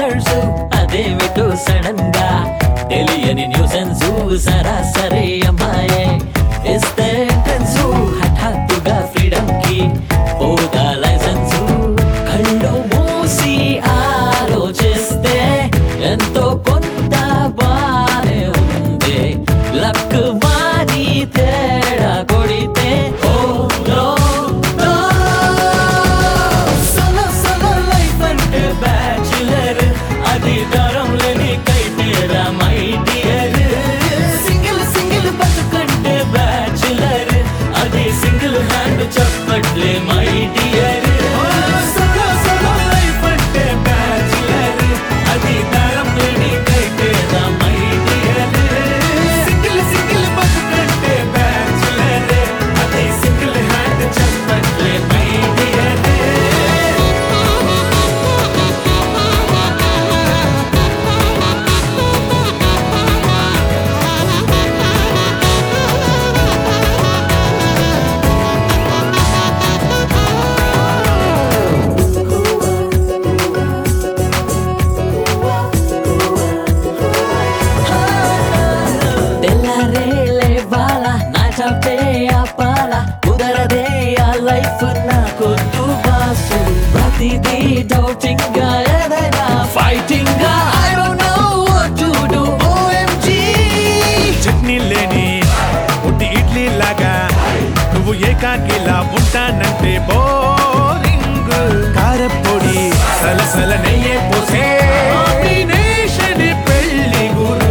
Colours అదేమిటో sudden గా తెలియని న్యూసెన్స్ సరాసరి అమ్మాయే ఇస్తే ఎంట్రన్స్ హఠాత్తుగా ఫ్రీడమ్ కి పోదా లైసెన్స్ కళ్ళు మూసి ఆలోచిస్తే ఎంతో కొంత బానే ఉంది లక్ మారి తేడా కొడితే oh no no solo solo life అంటే బ్యాచులర్ అది దారం లేని కైతేరా మై డియర్ సింగిల్ సింగిల్ బతుకంటే బ్యాచులర్ అది సింగిల్ హ్యాండ్ చప్పట్లే my dear solo solo life అంటే బ్యాచులర్ అది దారం లేని కైతేరా మై డియర్ సింగిల్ సింగిల్ బతుకంటే బ్యాచులర్ అది సింగిల్ హ్యాండ్ చప్పట్లే మై డియర్ తెల్లారే లేవాల నా చాపే ఆపాల కుదరదే ఆ లైఫ్ నాకొద్దు బాసు ప్రతిదీ డౌటింగ్ గా ఏదైనా ఫైటింగ్ గా I don't know what to do OMG chutney లేని ఉట్టి ఇడ్లీ లాగా నువ్వు ఏకాకిలా ఉంటానంటే బోరింగ్ కారపొడి సలసల నెయ్యే పోసే కాంబినేషన్ పెళ్లి గురు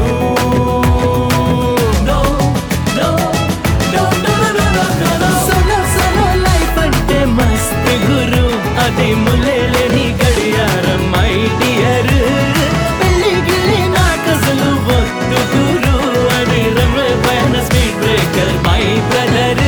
no no no no no no solo solo life అంటే మస్త్ గురు అది ములేలేని గడియారం మై డియర్ పెళ్లి గిలి నాకసలు వద్దు గురు అని రమ్మే పైన స్పీడ్ బ్రేకర్ మై బ్రదర్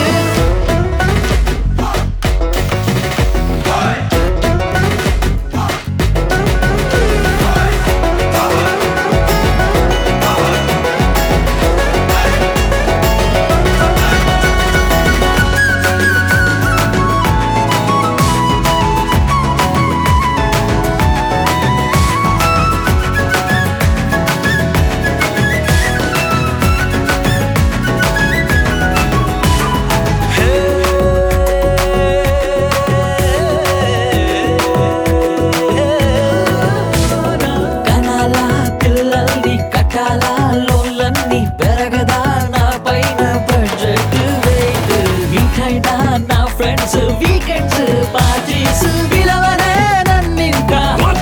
కనాల పిల్లల్ని కట్టాల లోన్లన్నీ పెరగదా నా పైన బడ్జెట్ వెయిట్ వీకైనా నా ఫ్రెండ్స్ వీకెండ్స్ పార్టీస్ విలవనే నన్నింకా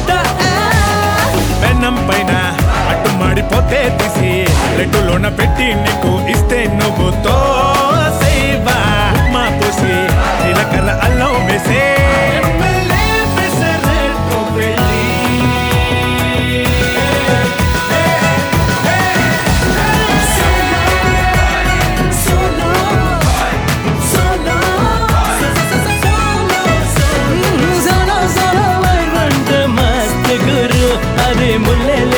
పెన్నం పైన అట్టు మాడిపోతే తీసి లెట్టులోన పెట్టి నీకు ఇస్తే నువ్వు తోసేవా ఉప్మా పోసి జీలకర్ర అల్లం వేసే ఎమ్మెల్యే పెసరట్టు పెళ్ళి. Solo solo solo solo life అంటే మస్త్ గురు అది ముల్లె